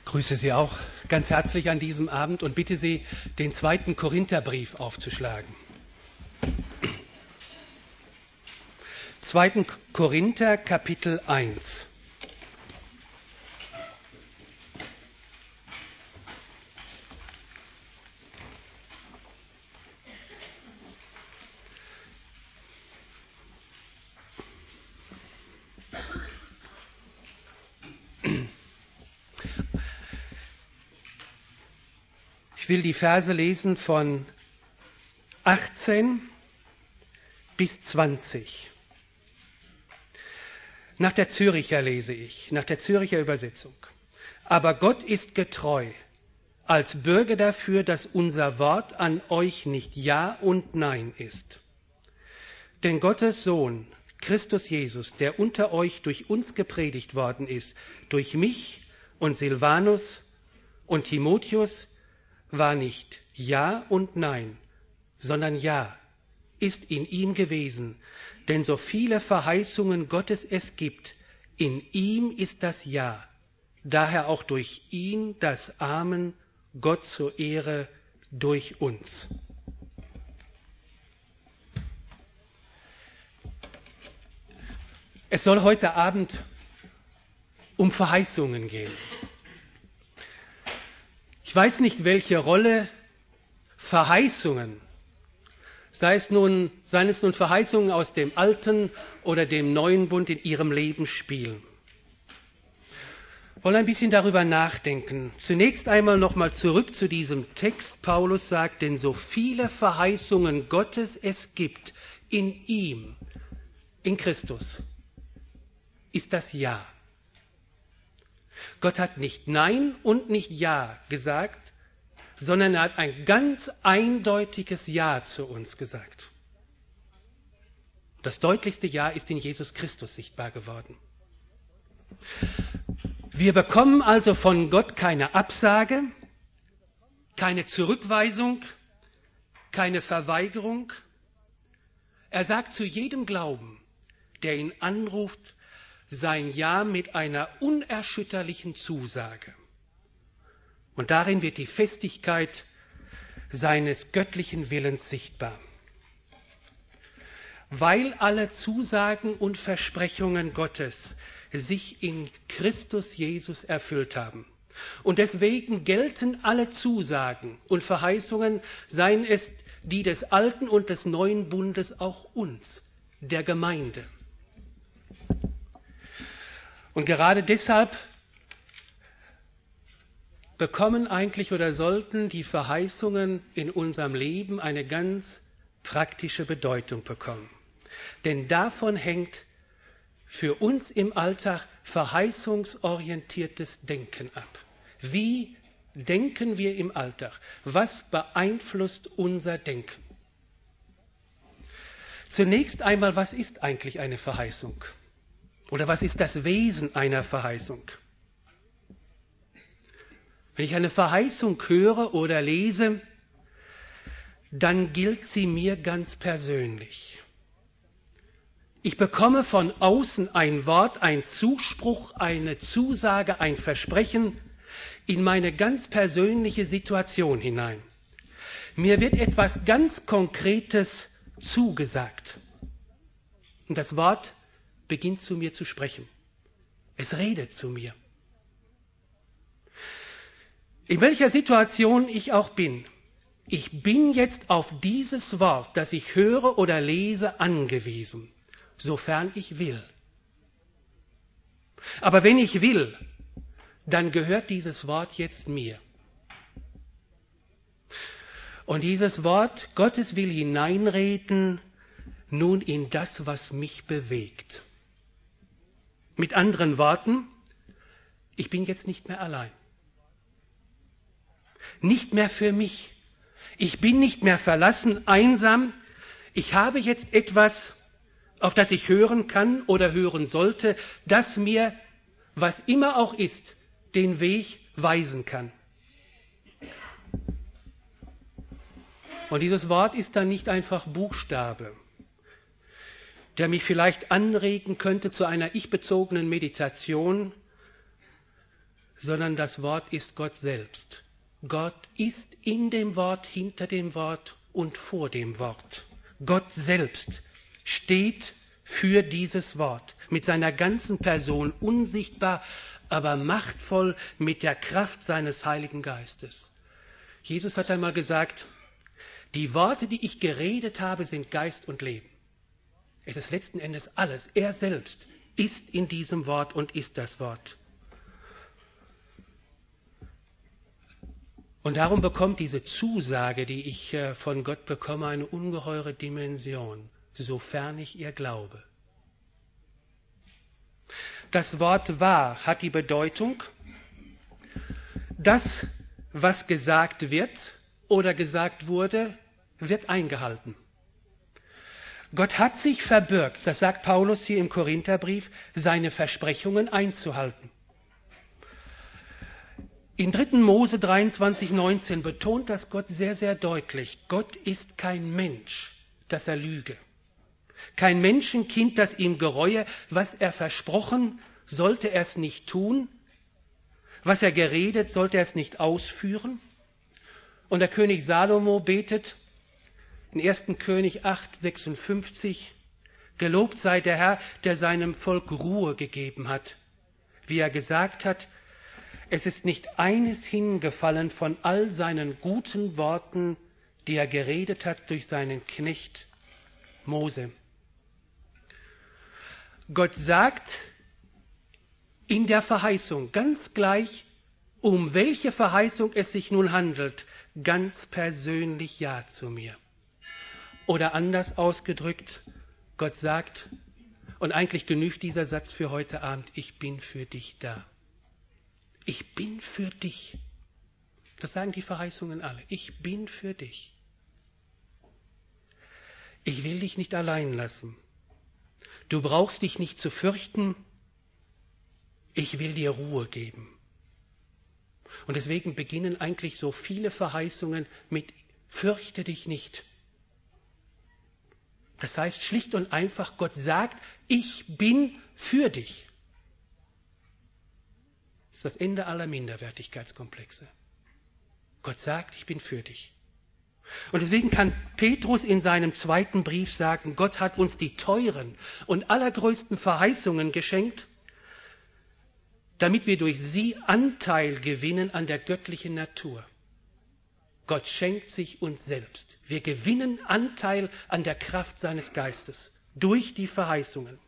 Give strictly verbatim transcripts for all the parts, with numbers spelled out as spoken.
grüße Sie auch ganz herzlich an diesem Abend und bitte Sie, den zweiten Korintherbrief aufzuschlagen. zweiten Korinther, Kapitel eins. Ich will die Verse lesen von achtzehn bis zwanzig. Nach der Züricher lese ich, nach der Züricher Übersetzung. Aber Gott ist getreu, als Bürger dafür, dass unser Wort an euch nicht Ja und Nein ist. Denn Gottes Sohn, Christus Jesus, der unter euch durch uns gepredigt worden ist, durch mich und Silvanus und Timotheus, war nicht Ja und Nein, sondern Ja ist in ihm gewesen. Denn so viele Verheißungen Gottes es gibt, in ihm ist das Ja. Daher auch durch ihn das Amen, Gott zur Ehre durch uns. Es soll heute Abend um Verheißungen gehen. Ich weiß nicht, welche Rolle Verheißungen, sei es nun, seien es nun Verheißungen aus dem Alten oder dem Neuen Bund in ihrem Leben spielen. Wir wollen ein bisschen darüber nachdenken. Zunächst einmal nochmal zurück zu diesem Text. Paulus sagt, denn so viele Verheißungen Gottes es gibt, in ihm, in Christus, ist das Ja. Gott hat nicht Nein und nicht Ja gesagt, sondern er hat ein ganz eindeutiges Ja zu uns gesagt. Das deutlichste Ja ist in Jesus Christus sichtbar geworden. Wir bekommen also von Gott keine Absage, keine Zurückweisung, keine Verweigerung. Er sagt zu jedem Glauben, der ihn anruft, sein Ja mit einer unerschütterlichen Zusage. Und darin wird die Festigkeit seines göttlichen Willens sichtbar. Weil alle Zusagen und Versprechungen Gottes sich in Christus Jesus erfüllt haben. Und deswegen gelten alle Zusagen und Verheißungen, seien es die des Alten und des Neuen Bundes, auch uns, der Gemeinde. Und gerade deshalb bekommen eigentlich oder sollten die Verheißungen in unserem Leben eine ganz praktische Bedeutung bekommen. Denn davon hängt für uns im Alltag verheißungsorientiertes Denken ab. Wie denken wir im Alltag? Was beeinflusst unser Denken? Zunächst einmal, was ist eigentlich eine Verheißung? Oder was ist das Wesen einer Verheißung? Wenn ich eine Verheißung höre oder lese, dann gilt sie mir ganz persönlich. Ich bekomme von außen ein Wort, ein Zuspruch, eine Zusage, ein Versprechen in meine ganz persönliche Situation hinein. Mir wird etwas ganz Konkretes zugesagt. Und das Wort beginnt zu mir zu sprechen. Es redet zu mir. In welcher Situation ich auch bin, ich bin jetzt auf dieses Wort, das ich höre oder lese, angewiesen, sofern ich will. Aber wenn ich will, dann gehört dieses Wort jetzt mir. Und dieses Wort Gottes will hineinreden nun in das, was mich bewegt. Mit anderen Worten, ich bin jetzt nicht mehr allein. Nicht mehr für mich. Ich bin nicht mehr verlassen, einsam. Ich habe jetzt etwas, auf das ich hören kann oder hören sollte, das mir, was immer auch ist, den Weg weisen kann. Und dieses Wort ist dann nicht einfach Buchstabe, der mich vielleicht anregen könnte zu einer ich-bezogenen Meditation, sondern das Wort ist Gott selbst. Gott ist in dem Wort, hinter dem Wort und vor dem Wort. Gott selbst steht für dieses Wort mit seiner ganzen Person, unsichtbar, aber machtvoll mit der Kraft seines Heiligen Geistes. Jesus hat einmal gesagt, die Worte, die ich geredet habe, sind Geist und Leben. Es ist letzten Endes alles. Er selbst ist in diesem Wort und ist das Wort. Und darum bekommt diese Zusage, die ich von Gott bekomme, eine ungeheure Dimension, sofern ich ihr glaube. Das Wort wahr hat die Bedeutung, das, was gesagt wird oder gesagt wurde, wird eingehalten. Gott hat sich verbürgt, das sagt Paulus hier im Korintherbrief, seine Versprechungen einzuhalten. In dritten Mose dreiundzwanzig, neunzehn betont das Gott sehr, sehr deutlich. Gott ist kein Mensch, dass er lüge. Kein Menschenkind, das ihm gereue. Was er versprochen, sollte er es nicht tun. Was er geredet, sollte er es nicht ausführen. Und der König Salomo betet in ersten König acht, sechsundfünfzig, gelobt sei der Herr, der seinem Volk Ruhe gegeben hat. Wie er gesagt hat, es ist nicht eines hingefallen von all seinen guten Worten, die er geredet hat durch seinen Knecht Mose. Gott sagt in der Verheißung, ganz gleich, um welche Verheißung es sich nun handelt, ganz persönlich Ja zu mir. Oder anders ausgedrückt, Gott sagt, und eigentlich genügt dieser Satz für heute Abend, ich bin für dich da. Ich bin für dich. Das sagen die Verheißungen alle. Ich bin für dich. Ich will dich nicht allein lassen. Du brauchst dich nicht zu fürchten. Ich will dir Ruhe geben. Und deswegen beginnen eigentlich so viele Verheißungen mit fürchte dich nicht. Das heißt schlicht und einfach, Gott sagt, ich bin für dich. Das ist das Ende aller Minderwertigkeitskomplexe. Gott sagt, ich bin für dich. Und deswegen kann Petrus in seinem zweiten Brief sagen, Gott hat uns die teuren und allergrößten Verheißungen geschenkt, damit wir durch sie Anteil gewinnen an der göttlichen Natur. Gott schenkt sich uns selbst. Wir gewinnen Anteil an der Kraft seines Geistes durch die Verheißungen.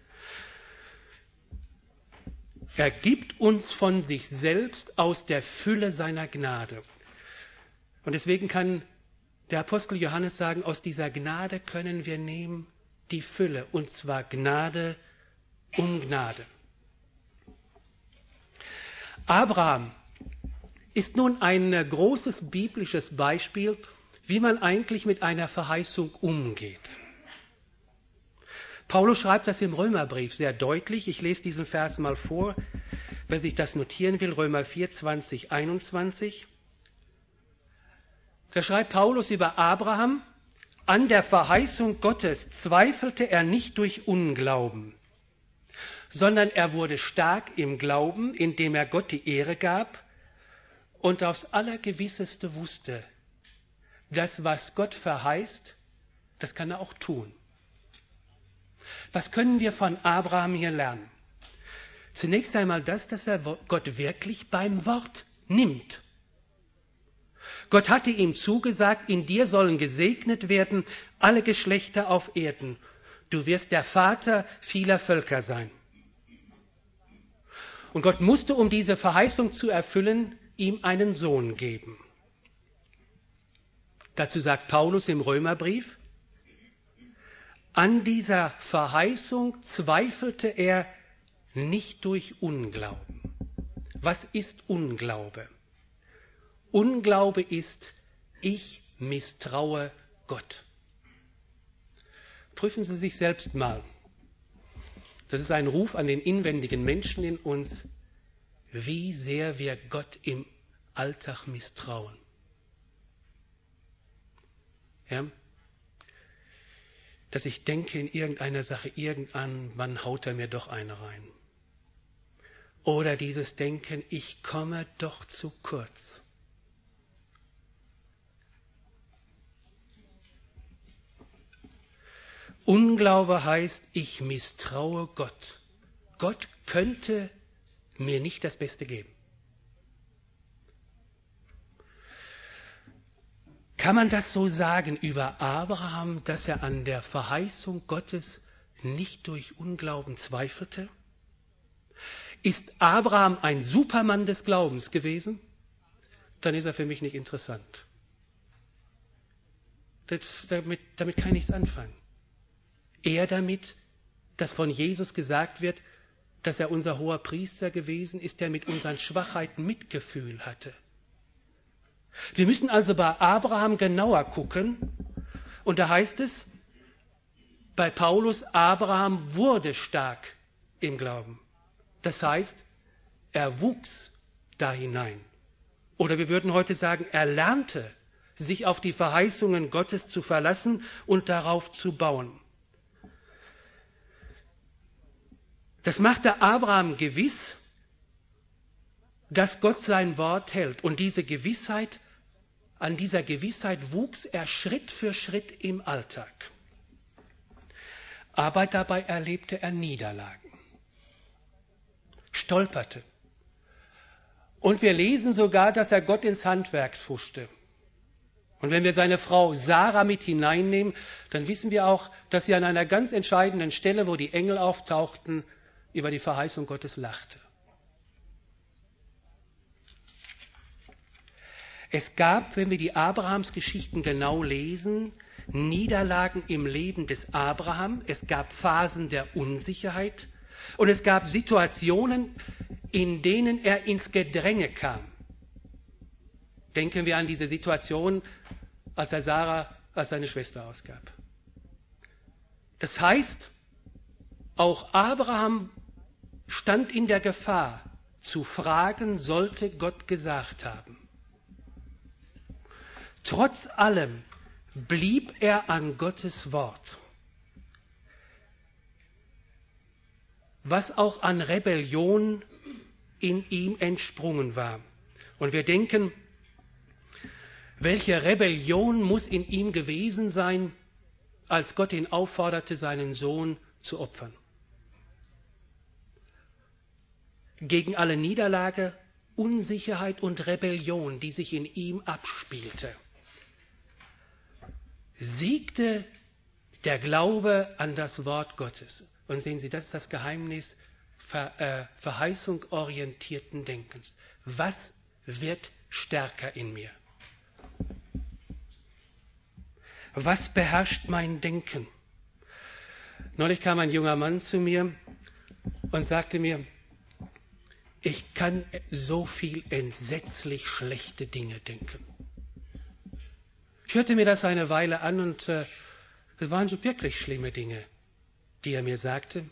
Er gibt uns von sich selbst aus der Fülle seiner Gnade. Und deswegen kann der Apostel Johannes sagen, aus dieser Gnade können wir nehmen die Fülle, und zwar Gnade um Gnade. Abraham ist nun ein großes biblisches Beispiel, wie man eigentlich mit einer Verheißung umgeht. Paulus schreibt das im Römerbrief sehr deutlich. Ich lese diesen Vers mal vor, wer sich das notieren will, Römer vier, zwanzig, einundzwanzig. Da schreibt Paulus über Abraham, an der Verheißung Gottes zweifelte er nicht durch Unglauben, sondern er wurde stark im Glauben, indem er Gott die Ehre gab und aufs Allergewisseste wusste, das, was Gott verheißt, das kann er auch tun. Was können wir von Abraham hier lernen? Zunächst einmal das, dass er Gott wirklich beim Wort nimmt. Gott hatte ihm zugesagt, in dir sollen gesegnet werden alle Geschlechter auf Erden. Du wirst der Vater vieler Völker sein. Und Gott musste, um diese Verheißung zu erfüllen, ihm einen Sohn geben. Dazu sagt Paulus im Römerbrief, an dieser Verheißung zweifelte er nicht durch Unglauben. Was ist Unglaube? Unglaube ist, ich misstraue Gott. Prüfen Sie sich selbst mal. Das ist ein Ruf an den inwendigen Menschen in uns, wie sehr wir Gott im Alltag misstrauen. Ja? Dass ich denke in irgendeiner Sache, irgendwann, wann haut er mir doch eine rein. oder dieses Denken, ich komme doch zu kurz. Unglaube heißt, ich misstraue Gott. Gott könnte mir nicht das Beste geben. Kann man das so sagen über Abraham, dass er an der Verheißung Gottes nicht durch Unglauben zweifelte? Ist Abraham ein Supermann des Glaubens gewesen? Dann ist er für mich nicht interessant. Das, damit, damit kann ich nichts anfangen. Eher damit, dass von Jesus gesagt wird, dass er unser hoher Priester gewesen ist, der mit unseren Schwachheiten Mitgefühl hatte. Wir müssen also bei Abraham genauer gucken. Und da heißt es, bei Paulus, Abraham wurde stark im Glauben. Das heißt, er wuchs da hinein. Oder wir würden heute sagen, er lernte, sich auf die Verheißungen Gottes zu verlassen und darauf zu bauen. Das machte Abraham gewiss, dass Gott sein Wort hält. Und diese Gewissheit, an dieser Gewissheit wuchs er Schritt für Schritt im Alltag. Aber dabei erlebte er Niederlagen, stolperte. Und wir lesen sogar, dass er Gott ins Handwerk pfuschte. Und wenn wir seine Frau Sarah mit hineinnehmen, dann wissen wir auch, dass sie an einer ganz entscheidenden Stelle, wo die Engel auftauchten, über die Verheißung Gottes lachte. Es gab, wenn wir die Abrahams-Geschichten genau lesen, Niederlagen im Leben des Abraham. Es gab Phasen der Unsicherheit und es gab Situationen, in denen er ins Gedränge kam. Denken wir an diese Situation, als er Sarah als seine Schwester ausgab. Das heißt, auch Abraham stand in der Gefahr, zu fragen, sollte Gott gesagt haben. Trotz allem blieb er an Gottes Wort. Was auch an Rebellion in ihm entsprungen war. Und wir denken, welche Rebellion muss in ihm gewesen sein, als Gott ihn aufforderte, seinen Sohn zu opfern. Gegen alle Niederlage, Unsicherheit und Rebellion, die sich in ihm abspielte, siegte der Glaube an das Wort Gottes. Und sehen Sie, das ist das Geheimnis ver, äh, verheißungsorientierten Denkens. Was wird stärker in mir? Was beherrscht mein Denken? Neulich kam ein junger Mann zu mir und sagte mir, ich kann so viel entsetzlich schlechte Dinge denken. Ich hörte mir das eine Weile an und äh, es waren so wirklich schlimme Dinge, die er mir sagte.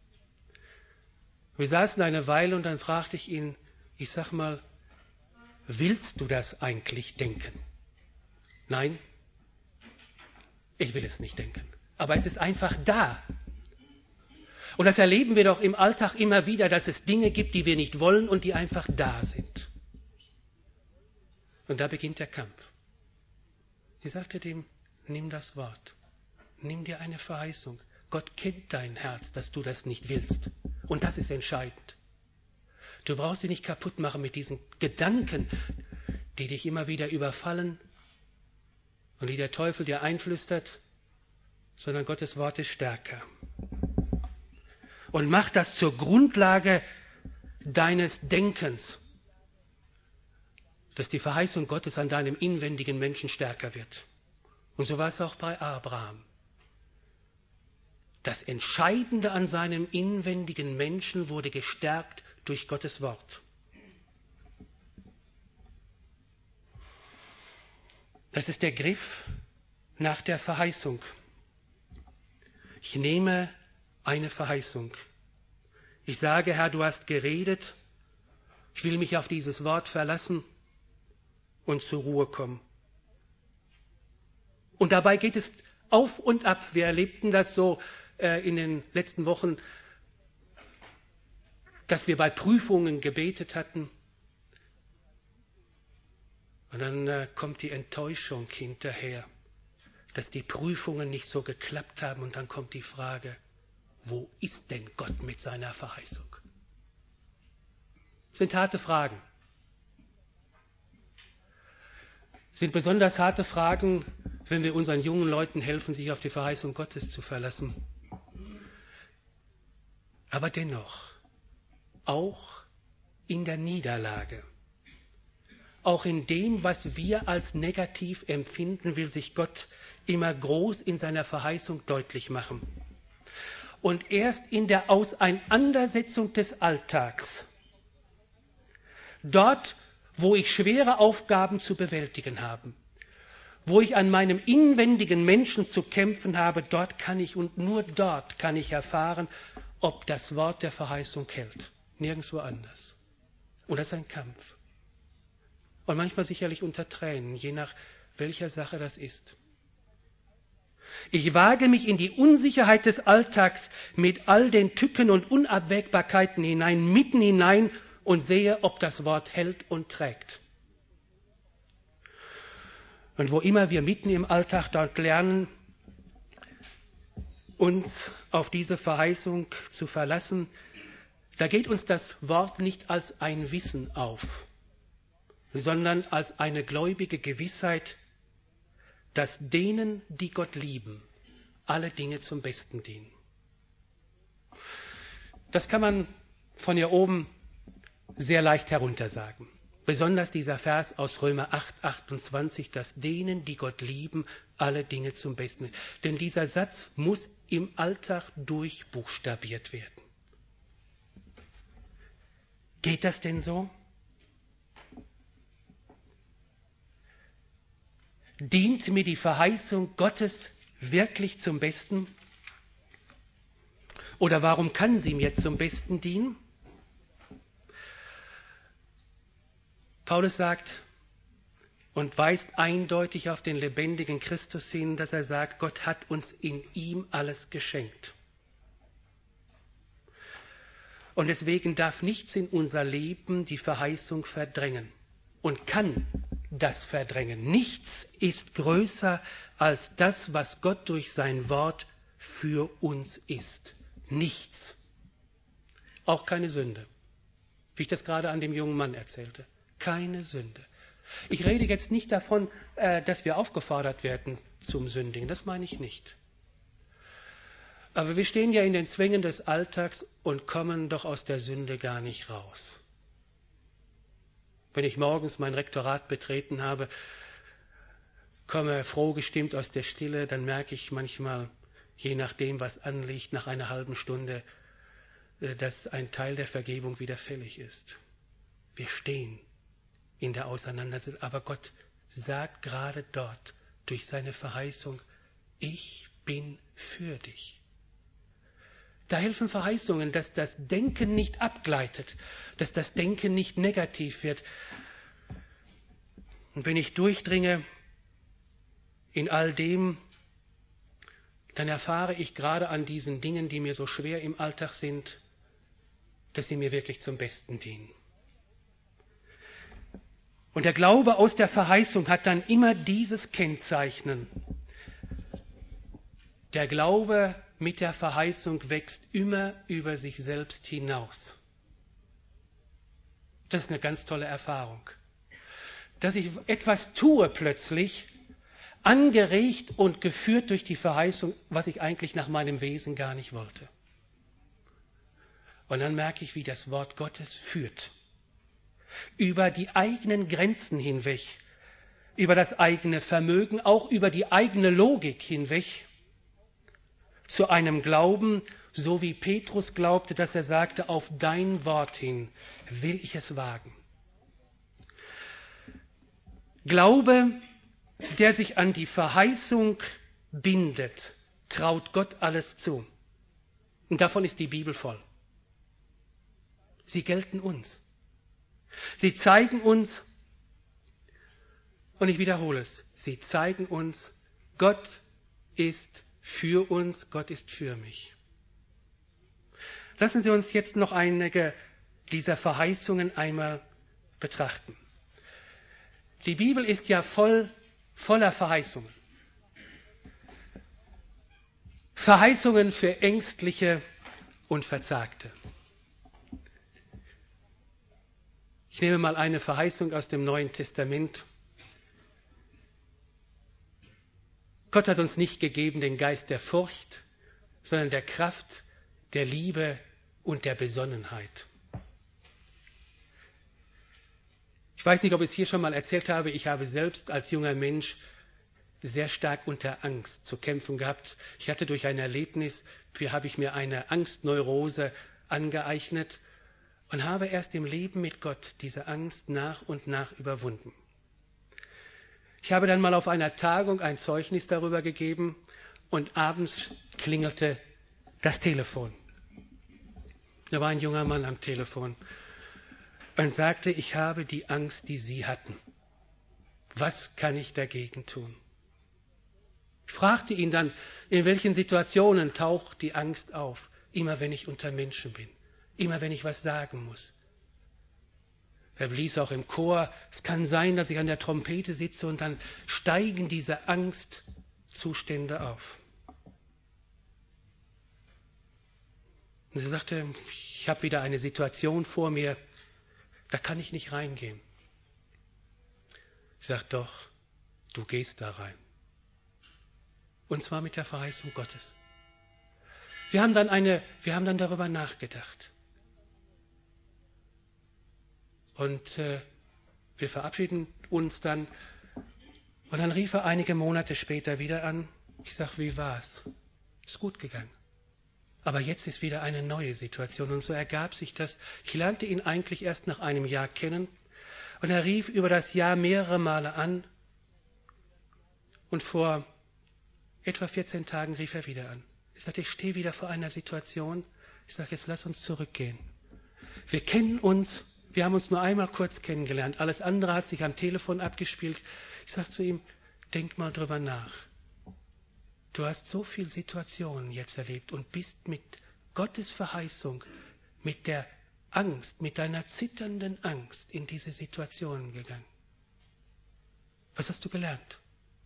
Wir saßen eine Weile und dann fragte ich ihn, ich sag mal, willst du das eigentlich denken? Nein, ich will es nicht denken. Aber es ist einfach da. Und das erleben wir doch im Alltag immer wieder, dass es Dinge gibt, die wir nicht wollen und die einfach da sind. Und da beginnt der Kampf. Ich sagte dem, nimm das Wort. Nimm dir eine Verheißung. Gott kennt dein Herz, dass du das nicht willst. Und das ist entscheidend. Du brauchst dich nicht kaputt machen mit diesen Gedanken, die dich immer wieder überfallen und die der Teufel dir einflüstert, sondern Gottes Wort ist stärker. Und mach das zur Grundlage deines Denkens, dass die Verheißung Gottes an deinem inwendigen Menschen stärker wird. Und so war es auch bei Abraham. Das Entscheidende an seinem inwendigen Menschen wurde gestärkt durch Gottes Wort. Das ist der Griff nach der Verheißung. Ich nehme eine Verheißung. Ich sage, Herr, du hast geredet. Ich will mich auf dieses Wort verlassen und zur Ruhe kommen. Und dabei geht es auf und ab. Wir erlebten das so äh, in den letzten Wochen. dass wir bei Prüfungen gebetet hatten. Und dann äh, kommt die Enttäuschung hinterher, dass die Prüfungen nicht so geklappt haben. Und dann kommt die Frage, wo ist denn Gott mit seiner Verheißung? Das sind harte Fragen. Das sind besonders harte Fragen, wenn wir unseren jungen Leuten helfen, sich auf die Verheißung Gottes zu verlassen. Aber dennoch, auch in der Niederlage, auch in dem, was wir als negativ empfinden, will sich Gott immer groß in seiner Verheißung deutlich machen. Und erst in der Auseinandersetzung des Alltags, dort, wo ich schwere Aufgaben zu bewältigen habe, wo ich an meinem inwendigen Menschen zu kämpfen habe, dort kann ich und nur dort kann ich erfahren, ob das Wort der Verheißung hält. Nirgendwo anders. Und das ist ein Kampf. Und manchmal sicherlich unter Tränen, je nach welcher Sache das ist. Ich wage mich in die Unsicherheit des Alltags mit all den Tücken und Unabwägbarkeiten hinein, mitten hinein und sehe, ob das Wort hält und trägt. Und wo immer wir mitten im Alltag dort lernen, uns auf diese Verheißung zu verlassen, da geht uns das Wort nicht als ein Wissen auf, sondern als eine gläubige Gewissheit, dass denen, die Gott lieben, alle Dinge zum Besten dienen. Das kann man von hier oben sehr leicht heruntersagen. Besonders dieser Vers aus Römer acht, achtundzwanzig, dass denen, die Gott lieben, alle Dinge zum Besten dienen. Denn dieser Satz muss im Alltag durchbuchstabiert werden. Geht das denn so? Dient mir die Verheißung Gottes wirklich zum Besten? Oder warum kann sie mir zum Besten dienen? Paulus sagt und weist eindeutig auf den lebendigen Christus hin, dass er sagt, Gott hat uns in ihm alles geschenkt. Und deswegen darf nichts in unser Leben die Verheißung verdrängen und kann das verdrängen. Nichts ist größer als das, was Gott durch sein Wort für uns ist. Nichts. Auch keine Sünde. Wie ich das gerade an dem jungen Mann erzählte. Keine Sünde. Ich rede jetzt nicht davon, dass wir aufgefordert werden zum Sündigen. Das meine ich nicht. Aber wir stehen ja in den Zwängen des Alltags und kommen doch aus der Sünde gar nicht raus. Wenn ich morgens mein Rektorat betreten habe, komme froh gestimmt aus der Stille, dann merke ich manchmal, je nachdem, was anliegt, nach einer halben Stunde, dass ein Teil der Vergebung wieder fällig ist. Wir stehen in der Auseinandersetzung, aber Gott sagt gerade dort durch seine Verheißung, ich bin für dich. Da helfen Verheißungen, dass das Denken nicht abgleitet, dass das Denken nicht negativ wird. Und wenn ich durchdringe in all dem, dann erfahre ich gerade an diesen Dingen, die mir so schwer im Alltag sind, dass sie mir wirklich zum Besten dienen. Und der Glaube aus der Verheißung hat dann immer dieses Kennzeichnen. Der Glaube mit der Verheißung wächst immer über sich selbst hinaus. Das ist eine ganz tolle Erfahrung. Dass ich etwas tue plötzlich, angeregt und geführt durch die Verheißung, was ich eigentlich nach meinem Wesen gar nicht wollte. Und dann merke ich, wie das Wort Gottes führt. Über die eigenen Grenzen hinweg, über das eigene Vermögen, auch über die eigene Logik hinweg, zu einem Glauben, so wie Petrus glaubte, dass er sagte, auf dein Wort hin will ich es wagen. Glaube, der sich an die Verheißung bindet, traut Gott alles zu. Und davon ist die Bibel voll. Sie gelten uns. Sie zeigen uns, und ich wiederhole es, sie zeigen uns, Gott ist für uns, Gott ist für mich. Lassen Sie uns jetzt noch einige dieser Verheißungen einmal betrachten. Die Bibel ist ja voll, voller Verheißungen. Verheißungen für Ängstliche und Verzagte. Ich nehme mal eine Verheißung aus dem Neuen Testament. Gott hat uns nicht gegeben den Geist der Furcht, sondern der Kraft, der Liebe und der Besonnenheit. Ich weiß nicht, ob ich es hier schon mal erzählt habe, ich habe selbst als junger Mensch sehr stark unter Angst zu kämpfen gehabt. Ich hatte durch ein Erlebnis, hier habe ich mir eine Angstneurose angeeignet und habe erst im Leben mit Gott diese Angst nach und nach überwunden. Ich habe dann mal auf einer Tagung ein Zeugnis darüber gegeben und abends klingelte das Telefon. Da war ein junger Mann am Telefon und sagte, ich habe die Angst, die Sie hatten. Was kann ich dagegen tun? Ich fragte ihn dann, in welchen Situationen taucht die Angst auf? Immer wenn ich unter Menschen bin, immer wenn ich was sagen muss. Er blies auch im Chor, es kann sein, dass ich an der Trompete sitze und dann steigen diese Angstzustände auf. Und er sagte, ich habe wieder eine Situation vor mir, da kann ich nicht reingehen. Ich sage, doch, du gehst da rein. Und zwar mit der Verheißung Gottes. Wir haben dann, eine, wir haben dann darüber nachgedacht. Und äh, wir verabschieden uns dann. Und dann rief er einige Monate später wieder an. Ich sage, wie war's? Ist gut gegangen. Aber jetzt ist wieder eine neue Situation. Und so ergab sich das. Ich lernte ihn eigentlich erst nach einem Jahr kennen. Und er rief über das Jahr mehrere Male an. Und vor etwa vierzehn Tagen rief er wieder an. Ich sagte, ich stehe wieder vor einer Situation. Ich sage, jetzt lass uns zurückgehen. Wir kennen uns, wir haben uns nur einmal kurz kennengelernt. Alles andere hat sich am Telefon abgespielt. Ich sage zu ihm, denk mal drüber nach. Du hast so viele Situationen jetzt erlebt und bist mit Gottes Verheißung, mit der Angst, mit deiner zitternden Angst in diese Situationen gegangen. Was hast du gelernt?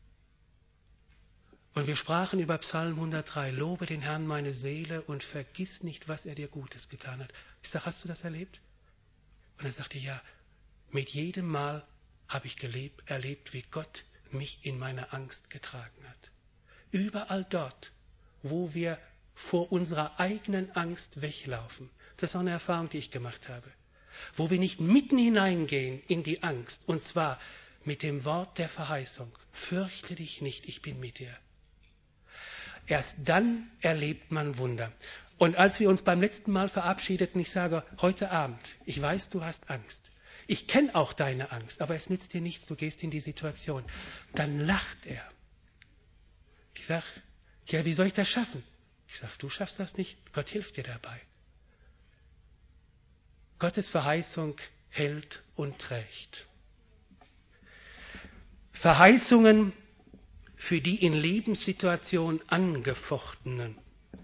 Und wir sprachen über Psalm hundertdrei, lobe den Herrn meine Seele und vergiss nicht, was er dir Gutes getan hat. Ich sage, hast du das erlebt? Und er sagte, ja, mit jedem Mal habe ich gelebt, erlebt, wie Gott mich in meiner Angst getragen hat. Überall dort, wo wir vor unserer eigenen Angst weglaufen, das ist auch eine Erfahrung, die ich gemacht habe, wo wir nicht mitten hineingehen in die Angst, und zwar mit dem Wort der Verheißung, fürchte dich nicht, ich bin mit dir. Erst dann erlebt man Wunder. Und als wir uns beim letzten Mal verabschiedeten, ich sage, heute Abend, ich weiß, du hast Angst. Ich kenne auch deine Angst, aber es nützt dir nichts, du gehst in die Situation. Dann lacht er. Ich sage, ja, wie soll ich das schaffen? Ich sage, du schaffst das nicht, Gott hilft dir dabei. Gottes Verheißung hält und trägt. Verheißungen für die in Lebenssituationen Angefochtenen.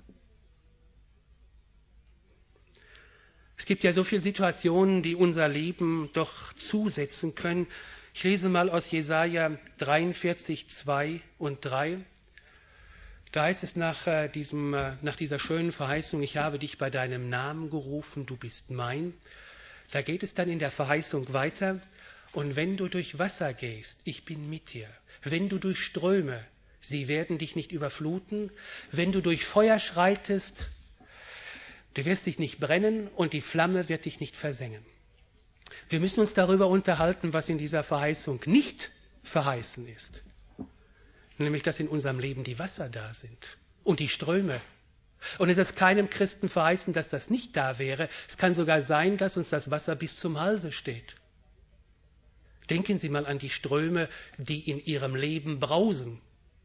Es gibt ja so viele Situationen, die unser Leben doch zusetzen können. Ich lese mal aus Jesaja dreiundvierzig, zwei und drei. Da heißt es nach, äh, diesem, äh, nach dieser schönen Verheißung, ich habe dich bei deinem Namen gerufen, du bist mein. Da geht es dann in der Verheißung weiter. Und wenn du durch Wasser gehst, ich bin mit dir. Wenn du durch Ströme, sie werden dich nicht überfluten. Wenn du durch Feuer schreitest, du wirst dich nicht brennen und die Flamme wird dich nicht versengen. Wir müssen uns darüber unterhalten, was in dieser Verheißung nicht verheißen ist. Nämlich, dass in unserem Leben die Wasser da sind und die Ströme. Und es ist keinem Christen verheißen, dass das nicht da wäre. Es kann sogar sein, dass uns das Wasser bis zum Halse steht. Denken Sie mal an die Ströme, die in Ihrem Leben brausen.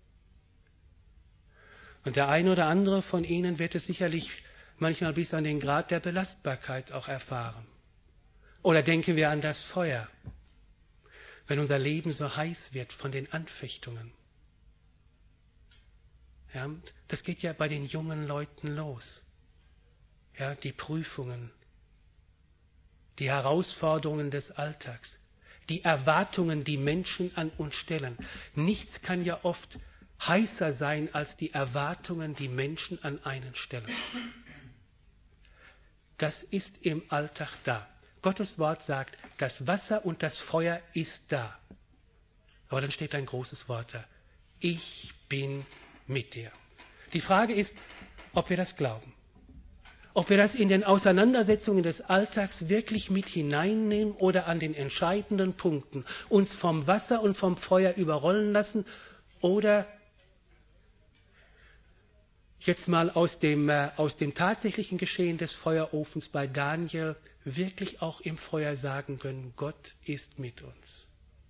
Und der eine oder andere von Ihnen wird es sicherlich manchmal bis an den Grad der Belastbarkeit auch erfahren. Oder denken wir an das Feuer, wenn unser Leben so heiß wird von den Anfechtungen. Ja, das geht ja bei den jungen Leuten los. Ja, die Prüfungen. die Herausforderungen des Alltags, die Erwartungen, die Menschen an uns stellen. Nichts kann ja oft heißer sein als die Erwartungen, die Menschen an einen stellen. Das ist im Alltag da. Gottes Wort sagt, das Wasser und das Feuer ist da. Aber dann steht ein großes Wort da. Ich bin mit dir. Die Frage ist, ob wir das glauben. Ob wir das in den Auseinandersetzungen des Alltags wirklich mit hineinnehmen oder an den entscheidenden Punkten uns vom Wasser und vom Feuer überrollen lassen oder jetzt mal aus dem, äh, aus dem tatsächlichen Geschehen des Feuerofens bei Daniel wirklich auch im Feuer sagen können, Gott ist mit uns.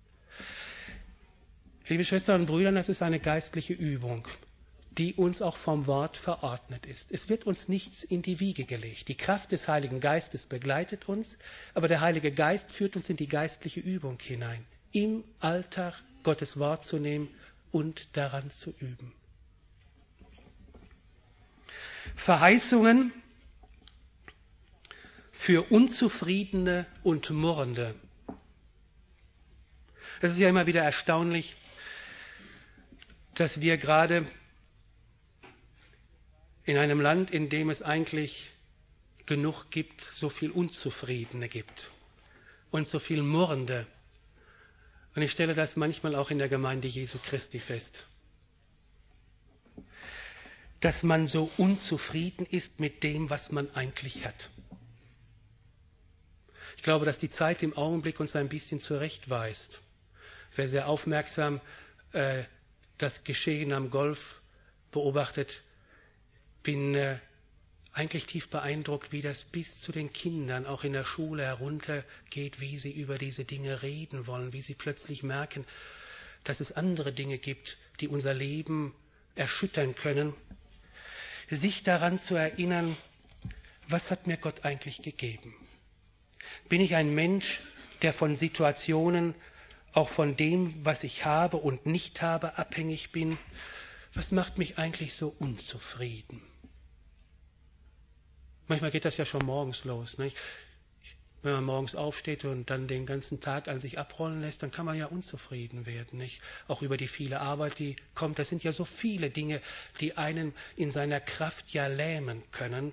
Liebe Schwestern und Brüder, das ist eine geistliche Übung, die uns auch vom Wort verordnet ist. Es wird uns nichts in die Wiege gelegt. Die Kraft des Heiligen Geistes begleitet uns, aber der Heilige Geist führt uns in die geistliche Übung hinein, im Alltag Gottes Wort zu nehmen und daran zu üben. Verheißungen für Unzufriedene und Murrende. Es ist ja immer wieder erstaunlich, dass wir gerade in einem Land, in dem es eigentlich genug gibt, so viel Unzufriedene gibt und so viel Murrende. Und ich stelle das manchmal auch in der Gemeinde Jesu Christi fest, dass man so unzufrieden ist mit dem, was man eigentlich hat. Ich glaube, dass die Zeit im Augenblick uns ein bisschen zurechtweist. Wer sehr aufmerksam äh, das Geschehen am Golf beobachtet, bin äh, eigentlich tief beeindruckt, wie das bis zu den Kindern auch in der Schule heruntergeht, wie sie über diese Dinge reden wollen, wie sie plötzlich merken, dass es andere Dinge gibt, die unser Leben erschüttern können. Sich daran zu erinnern, was hat mir Gott eigentlich gegeben? Bin ich ein Mensch, der von Situationen, auch von dem, was ich habe und nicht habe, abhängig bin? Was macht mich eigentlich so unzufrieden? Manchmal geht das ja schon morgens los, nicht? Wenn man morgens aufsteht und dann den ganzen Tag an sich abrollen lässt, dann kann man ja unzufrieden werden, nicht? Auch über die viele Arbeit, die kommt. Das sind ja so viele Dinge, die einen in seiner Kraft ja lähmen können.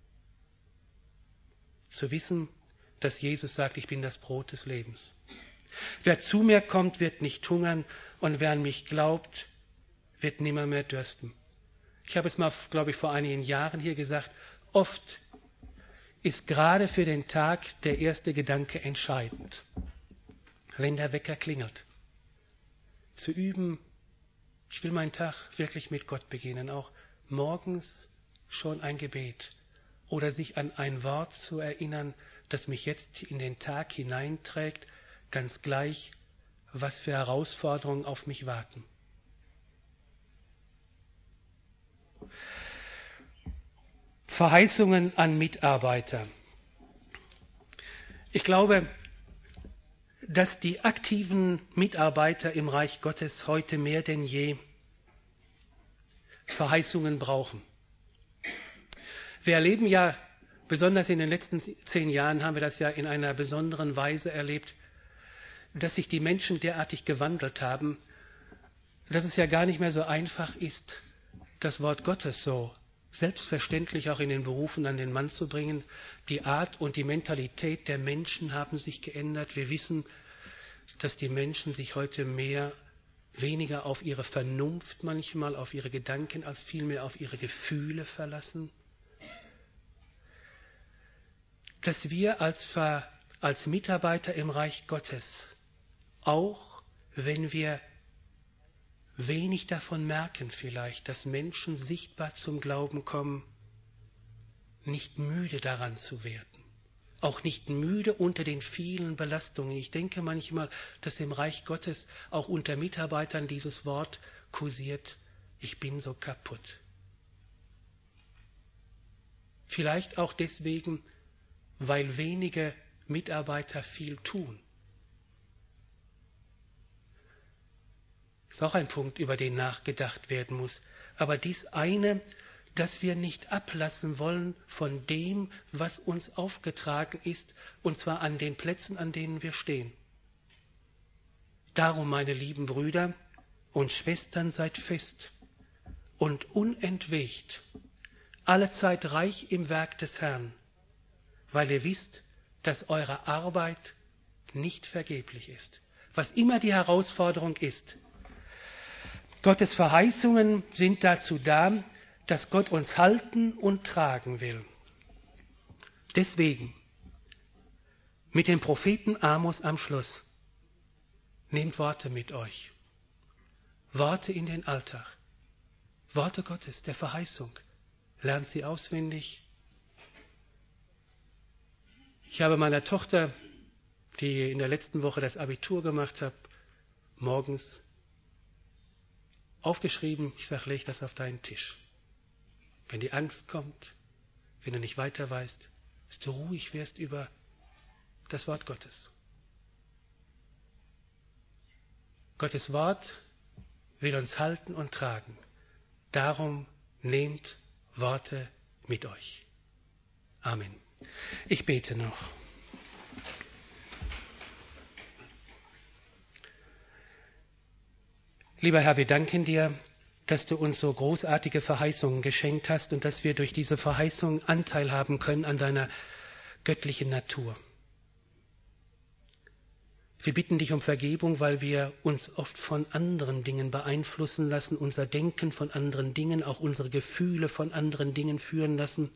Zu wissen, dass Jesus sagt, ich bin das Brot des Lebens. Wer zu mir kommt, wird nicht hungern, und wer an mich glaubt, wird nimmer mehr dürsten. Ich habe es mal, glaube ich, vor einigen Jahren hier gesagt, oft ist gerade für den Tag der erste Gedanke entscheidend, wenn der Wecker klingelt. Zu üben, ich will meinen Tag wirklich mit Gott beginnen, auch morgens schon ein Gebet oder sich an ein Wort zu erinnern, das mich jetzt in den Tag hineinträgt, ganz gleich, was für Herausforderungen auf mich warten. Verheißungen an Mitarbeiter. Ich glaube, dass die aktiven Mitarbeiter im Reich Gottes heute mehr denn je Verheißungen brauchen. Wir erleben ja, besonders in den letzten zehn Jahren haben wir das ja in einer besonderen Weise erlebt, dass sich die Menschen derartig gewandelt haben, dass es ja gar nicht mehr so einfach ist, das Wort Gottes so selbstverständlich auch in den Berufen an den Mann zu bringen. Die Art und die Mentalität der Menschen haben sich geändert. Wir wissen, dass die Menschen sich heute mehr, weniger auf ihre Vernunft manchmal, auf ihre Gedanken, als vielmehr auf ihre Gefühle verlassen. Dass wir als, Ver, als Mitarbeiter im Reich Gottes, auch wenn wir wenig davon merken vielleicht, dass Menschen sichtbar zum Glauben kommen, nicht müde daran zu werden. Auch nicht müde unter den vielen Belastungen. Ich denke manchmal, dass im Reich Gottes auch unter Mitarbeitern dieses Wort kursiert, ich bin so kaputt. Vielleicht auch deswegen, weil wenige Mitarbeiter viel tun. Ist auch ein Punkt, über den nachgedacht werden muss. Aber dies eine, dass wir nicht ablassen wollen von dem, was uns aufgetragen ist, und zwar an den Plätzen, an denen wir stehen. Darum, meine lieben Brüder und Schwestern, seid fest und unentwegt, allezeit reich im Werk des Herrn, weil ihr wisst, dass eure Arbeit nicht vergeblich ist. Was immer die Herausforderung ist. Gottes Verheißungen sind dazu da, dass Gott uns halten und tragen will. Deswegen, mit dem Propheten Amos am Schluss, nehmt Worte mit euch. Worte in den Alltag. Worte Gottes, der Verheißung. Lernt sie auswendig. Ich habe meiner Tochter, die in der letzten Woche das Abitur gemacht hat, morgens aufgeschrieben, ich sage, leg das auf deinen Tisch. Wenn die Angst kommt, wenn du nicht weiter weißt, dass du ruhig wirst über das Wort Gottes. Gottes Wort will uns halten und tragen. Darum nehmt Worte mit euch. Amen. Ich bete noch. Lieber Herr, wir danken dir, dass du uns so großartige Verheißungen geschenkt hast und dass wir durch diese Verheißungen Anteil haben können an deiner göttlichen Natur. Wir bitten dich um Vergebung, weil wir uns oft von anderen Dingen beeinflussen lassen, unser Denken von anderen Dingen, auch unsere Gefühle von anderen Dingen führen lassen.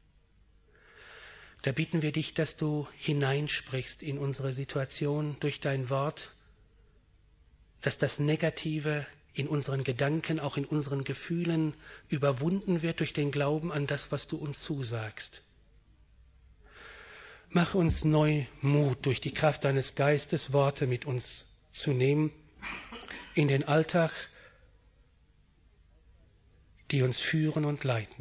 Da bitten wir dich, dass du hineinsprichst in unsere Situation durch dein Wort, dass das Negative in unseren Gedanken, auch in unseren Gefühlen überwunden wird durch den Glauben an das, was du uns zusagst. Mach uns neu Mut, durch die Kraft deines Geistes Worte mit uns zu nehmen, in den Alltag, die uns führen und leiten.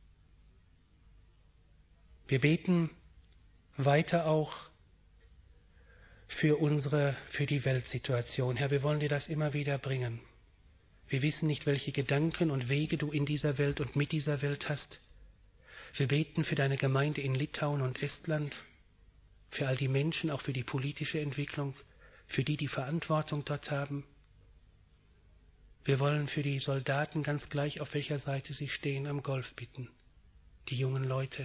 Wir beten weiter auch für unsere, für die Weltsituation. Herr, wir wollen dir das immer wieder bringen. Wir wissen nicht, welche Gedanken und Wege du in dieser Welt und mit dieser Welt hast. Wir beten für deine Gemeinde in Litauen und Estland, für all die Menschen, auch für die politische Entwicklung, für die, die Verantwortung dort haben. Wir wollen für die Soldaten, ganz gleich auf welcher Seite sie stehen, am Golf bitten, die jungen Leute.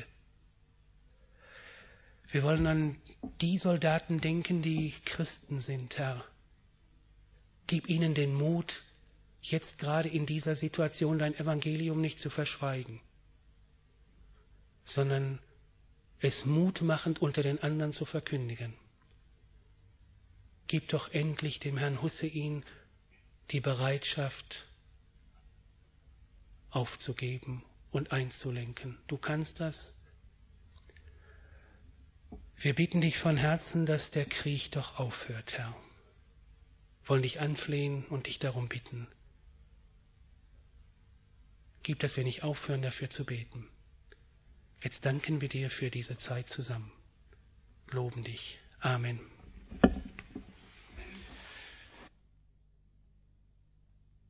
Wir wollen an die Soldaten denken, die Christen sind, Herr. Gib ihnen den Mut, jetzt gerade in dieser Situation dein Evangelium nicht zu verschweigen, sondern es mutmachend unter den anderen zu verkündigen. Gib doch endlich dem Herrn Hussein die Bereitschaft aufzugeben und einzulenken. Du kannst das. Wir bitten dich von Herzen, dass der Krieg doch aufhört, Herr. Wollen dich anflehen und dich darum bitten. Gib, dass wir nicht aufhören, dafür zu beten. Jetzt danken wir dir für diese Zeit zusammen. Loben dich. Amen.